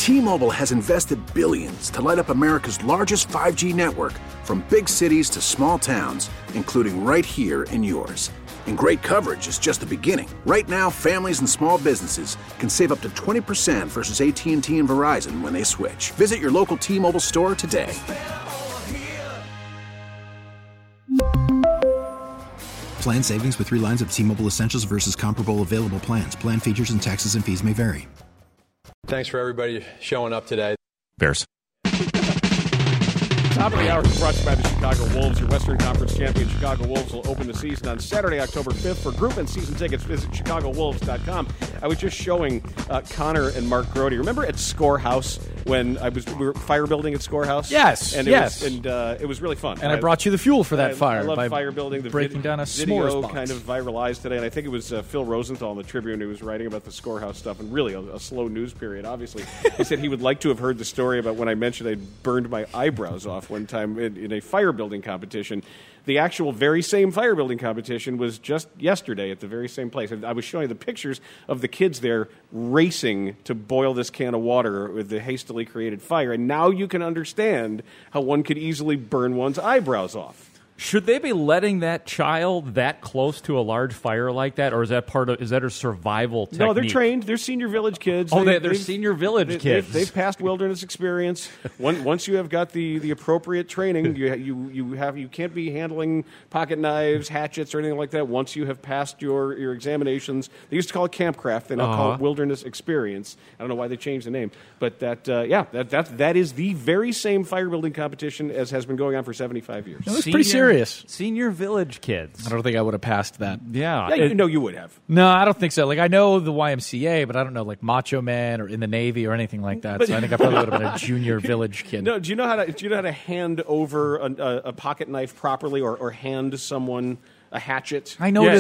T-Mobile has invested billions to light up America's largest 5G network, from big cities to small towns, including right here in yours. And great coverage is just the beginning. Right now, families and small businesses can save up to 20% versus AT&T and Verizon when they switch. Visit your local T-Mobile store today. Plan savings with 3 lines of T-Mobile Essentials versus comparable available plans. Plan features and taxes and fees may vary. Thanks for everybody showing up today. Bears. Top of the hour is brought to you by the Chicago Wolves. Your Western Conference champion Chicago Wolves will open the season on Saturday, October 5th. For group and season tickets, visit ChicagoWolves.com. I was just showing Connor and Mark Grody. Remember at Score House when we were fire building at Score House? Yes, and it was really fun. And I brought you the fuel for that fire. I love by fire building. The breaking down a video s'mores box. kind of viralized today, and I think it was Phil Rosenthal in the Tribune who was writing about the Score House stuff, and really a slow news period, obviously. He said he would like to have heard the story about when I mentioned I burned my eyebrows off one time in a fire building competition. The actual very same fire building competition was just yesterday at the very same place. And I was showing the pictures of the kids there racing to boil this can of water with the hastily created fire. And now you can understand how one could easily burn one's eyebrows off. Should they be letting that child that close to a large fire like that, or is that a survival technique? No, they're trained. They're senior village kids. Oh, they're senior village kids. They've passed wilderness experience. Once you have got the appropriate training, you can't be handling pocket knives, hatchets, or anything like that. Once you have passed your examinations, they used to call it campcraft. They now call it wilderness experience. I don't know why they changed the name, but that is the very same fire building competition as has been going on for 75 years. It was pretty serious. Senior village kids. I don't think I would have passed that. Yeah. You would have. No, I don't think so. Like, I know the YMCA, but I don't know, like, Macho Man or in the Navy or anything like that. So I think I probably would have been a junior village kid. No, do you know how to hand over a pocket knife properly or hand someone a hatchet? I know to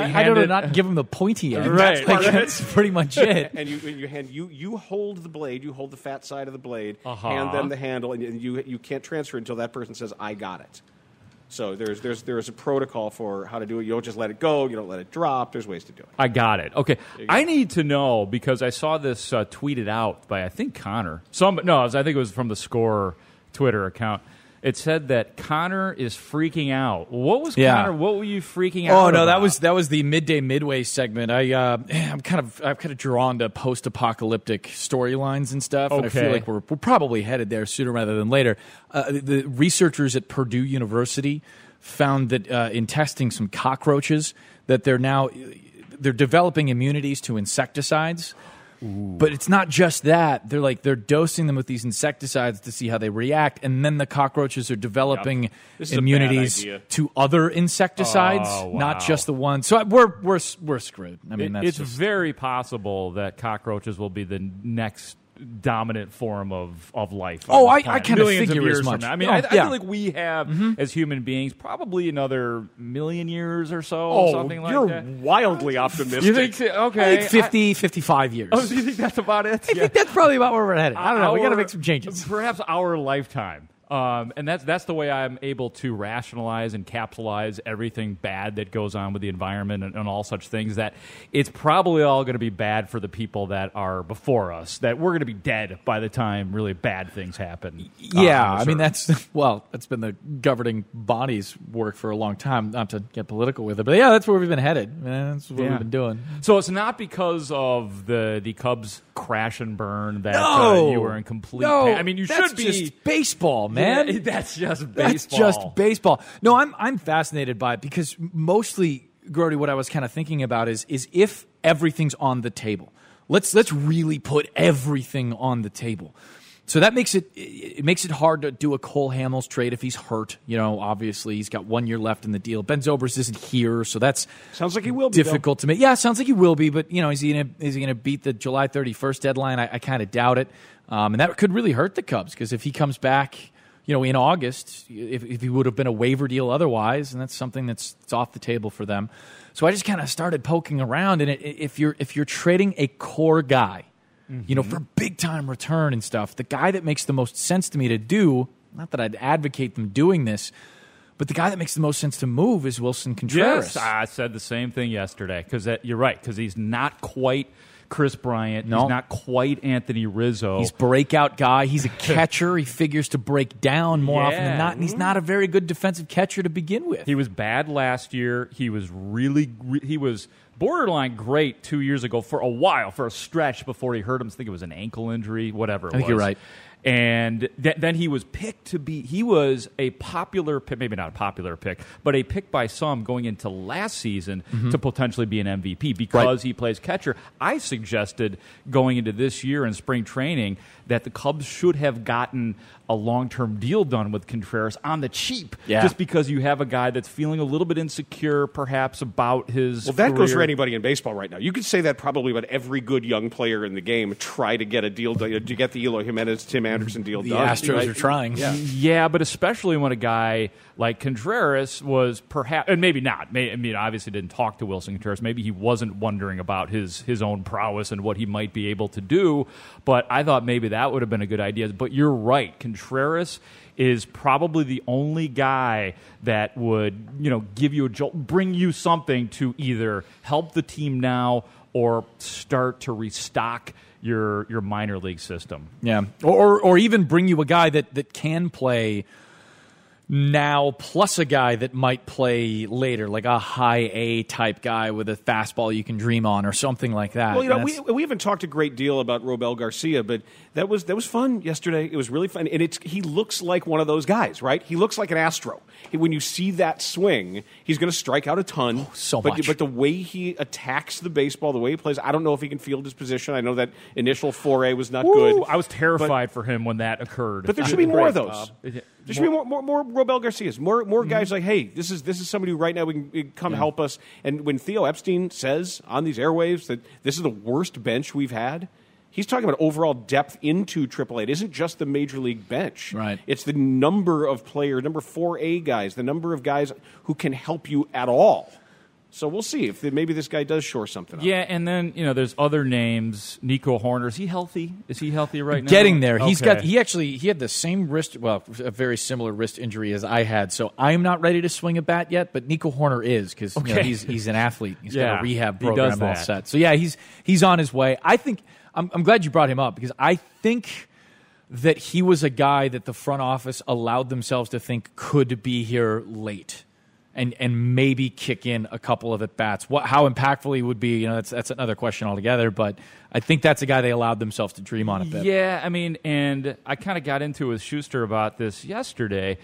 not give them the pointy end. Right. That's pretty much it. And you hold the blade, you hold the fat side of the blade, hand them the handle, and you can't transfer it until that person says, "I got it." So there's a protocol for how to do it. You don't just let it go. You don't let it drop. There's ways to do it. I got it. Okay. I need to know, because I saw this tweeted out by, I think, Connor. I think it was from the Score Twitter account. It said that Connor is freaking out. What was Connor? What were you freaking out about? that was the midway segment. I'm kind of drawn to post-apocalyptic storylines and stuff. Okay. And I feel like we're probably headed there sooner rather than later. The researchers at Purdue University found that in testing some cockroaches that they're developing immunities to insecticides. Ooh. But it's not just that. They're dosing them with these insecticides to see how they react, and then the cockroaches are developing immunities to other insecticides, not just the one. So we're screwed. I mean, it's very possible that cockroaches will be the next dominant form of life. I kind of figure as much. I mean, I feel like we have, as human beings, probably another million years or so, something like that. You're wildly optimistic. You think so? Okay. I think 50, 55 years. Oh, do you think that's about it? I think that's probably about where we're headed. I don't know. We got to make some changes. Perhaps our lifetime. And that's the way I'm able to rationalize and capitalize everything bad that goes on with the environment and all such things, that it's probably all going to be bad for the people that are before us, that we're going to be dead by the time really bad things happen. Yeah, I mean, that's been the governing body's work for a long time, not to get political with it, but yeah, that's where we've been headed. That's what we've been doing. So it's not because of the Cubs crash and burn that you were in complete pain. I mean, that's should be just baseball, man. Yeah, that's just baseball. That's just baseball. No, I'm fascinated by it because mostly, Grody, what I was kind of thinking about is if everything's on the table. Let's really put everything on the table. So that makes it hard to do a Cole Hamels trade if he's hurt. Obviously he's got 1 year left in the deal. Ben Zobrist isn't here, so that's sounds like he will be difficult to make. Yeah, sounds like he will be, but is he gonna beat the July 31st deadline? I kind of doubt it, and that could really hurt the Cubs because if he comes back, in August, if he would have been a waiver deal otherwise, and that's something that's off the table for them. So I just kind of started poking around, and if you're trading a core guy. For big time return and stuff, the guy that makes the most sense to me to do, not that I'd advocate them doing this, but the guy that makes the most sense to move is Wilson Contreras. Yes, I said the same thing yesterday, because you're right, because he's not quite Chris Bryant. No. He's not quite Anthony Rizzo. He's breakout guy. He's a catcher. He figures to break down more often than not, and he's not a very good defensive catcher to begin with. He was bad last year. He was borderline great 2 years ago for a while, for a stretch before he hurt him. I think it was an ankle injury, whatever it was. I think you're right. And then he was picked to be, he was a popular pick, maybe not a popular pick, but a pick by some going into last season to potentially be an MVP because he plays catcher. I suggested going into this year in spring training that the Cubs should have gotten a long-term deal done with Contreras on the cheap, just because you have a guy that's feeling a little bit insecure perhaps about his Well, that career. goes for anybody in baseball right now. You could say that probably about every good young player in the game. Try to get a deal done, to get the Eloy Jimenez, Tim Anderson deal The done. Astros are trying. Yeah, but especially when a guy like Contreras was perhaps, and maybe not. I mean, obviously didn't talk to Wilson Contreras. Maybe he wasn't wondering about his own prowess and what he might be able to do. But I thought maybe that would have been a good idea. But you're right. Contreras is probably the only guy that would, give you a jolt, bring you something to either help the team now or start to restock your minor league system. Yeah, or even bring you a guy that can play now, plus a guy that might play later, like a high A type guy with a fastball you can dream on, or something like that. Well, we haven't talked a great deal about Robel Garcia, but that was fun yesterday. It was really fun, and he looks like one of those guys, right? He looks like an Astro. When you see that swing, he's going to strike out a ton. Much. But the way he attacks the baseball, the way he plays, I don't know if he can field his position. I know that initial foray was not good. I was terrified for him when that occurred. But there should be more of those. There should be more Robel Garcias, more guys like, hey, this is somebody who right now we can come help us. And when Theo Epstein says on these airwaves that this is the worst bench we've had, he's talking about overall depth into AAA. It isn't just the major league bench. Right. It's the number of players, number 4A guys, the number of guys who can help you at all. So we'll see if maybe this guy does shore something up. Yeah, and then there's other names. Nico Horner, is he healthy? Is he healthy right now? Getting there. Okay. He had the same wrist, well, a very similar wrist injury as I had. So I'm not ready to swing a bat yet, but Nico Horner is, because he's an athlete. He's got a rehab program all set. So yeah, he's on his way. I think I'm glad you brought him up, because I think that he was a guy that the front office allowed themselves to think could be here late. And maybe kick in a couple of at-bats. How impactful he would be, that's another question altogether. But I think that's a guy they allowed themselves to dream on a bit. Yeah, I mean, and I kind of got into it with Schuster about this yesterday.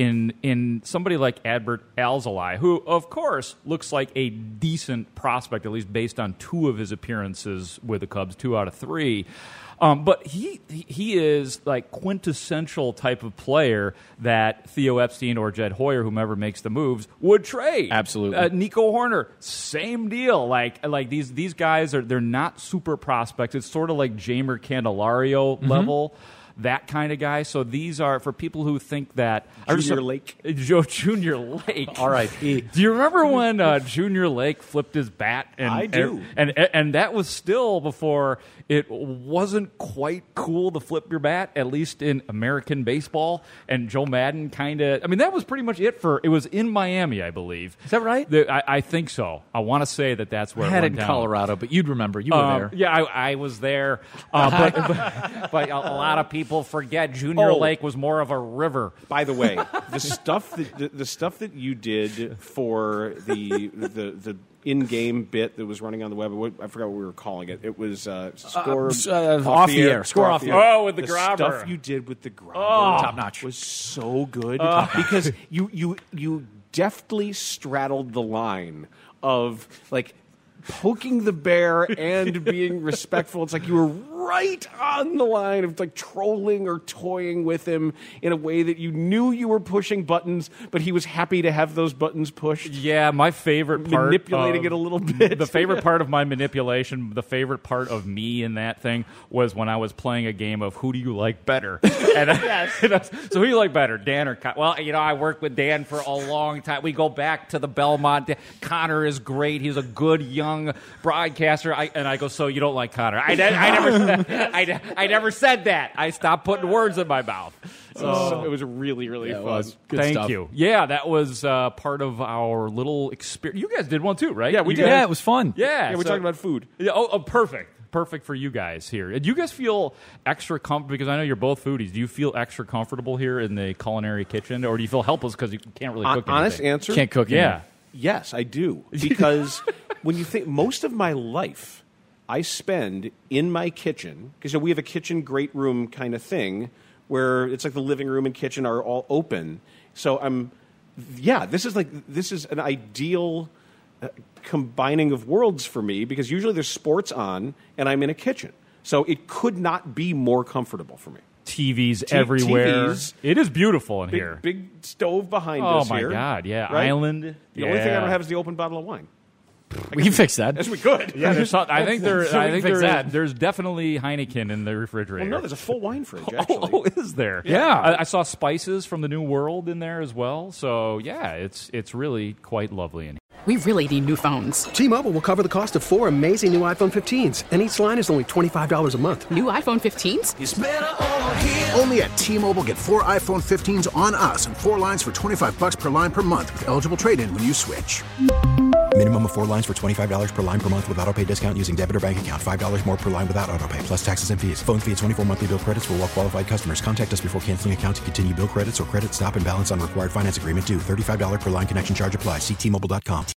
In somebody like Adbert Alzolay, who, of course, looks like a decent prospect, at least based on 2 of his appearances with the Cubs, 2 out of 3. But he is like quintessential type of player that Theo Epstein or Jed Hoyer, whomever makes the moves, would trade. Absolutely. Nico Horner, same deal. Like these guys they're not super prospects. It's sort of like Jamer Candelario level. That kind of guy. So these are for people who think that Junior Lake. Junior Lake. R.I.P. Do you remember when Junior Lake flipped his bat? I do. And that was still before it wasn't quite cool to flip your bat, at least in American baseball. And Joe Madden that was pretty much it it was in Miami, I believe. Is that right? I think so. I want to say that's where I had it it went in down. Colorado, but you'd remember. You were there. Yeah, I was there. But a lot of people forget Junior Lake was more of a river. By the way, the stuff that you did for the in-game bit that was running on the web, I forgot what we were calling it. It was score off the air. Score off the air. Oh, with the grabber. grabber. Stuff you did with the grabber, top notch, was so good because you deftly straddled the line of like poking the bear and being respectful. It's like you were right on the line of like trolling or toying with him in a way that you knew you were pushing buttons, but he was happy to have those buttons pushed. Yeah, my favorite part manipulating it a little bit. The favorite part of my manipulation, the favorite part of me in that thing was when I was playing a game of who do you like better? And so who do you like better, Dan or Connor? Well, I worked with Dan for a long time. We go back to the Belmont. Connor is great. He's a good young broadcaster. I go, so you don't like Connor? I never said that. I stopped putting words in my mouth. So it was really, really fun. Thank stuff. you. Yeah, that was part of our little experience. You guys did one too, right? Yeah, we did. Yeah, it was fun. Yeah, Yeah, we're talking about food. Yeah, perfect. perfect for you guys here. Do you guys feel extra comfortable, because I know you're both foodies, do you feel extra comfortable here in the culinary kitchen, or do you feel helpless because you can't really cook anything? Honest answer? Can't cook Yeah. Yes, I do. Because when you think, most of my life I spend in my kitchen, because we have a kitchen great room kind of thing where it's like the living room and kitchen are all open. So this is an ideal combining of worlds for me, because usually there's sports on and I'm in a kitchen. So it could not be more comfortable for me. TVs everywhere. TVs. It is beautiful in here. Big stove behind us here. Oh, my God, yeah. Right? Island. The only thing I don't have is the open bottle of wine. We can fix that. Yes, we could. Yeah, I think that. there's definitely Heineken in the refrigerator. Well, no, there's a full wine fridge, actually. Oh, is there? Yeah. I saw spices from the New World in there as well. So, yeah, it's really quite lovely in here. We really need new phones. T-Mobile will cover the cost of 4 amazing new iPhone 15s, and each line is only $25 a month. New iPhone 15s? It's better over here. Only at T-Mobile, get 4 iPhone 15s on us and 4 lines for $25 per line per month with eligible trade-in when you switch. Minimum of 4 lines for $25 per line per month with autopay discount using debit or bank account. $5 more per line without autopay, plus taxes and fees. Phone fee at 24 monthly bill credits for well-qualified customers. Contact us before canceling account to continue bill credits or credit stop and balance on required finance agreement due. $35 per line connection charge applies. See T-Mobile.com.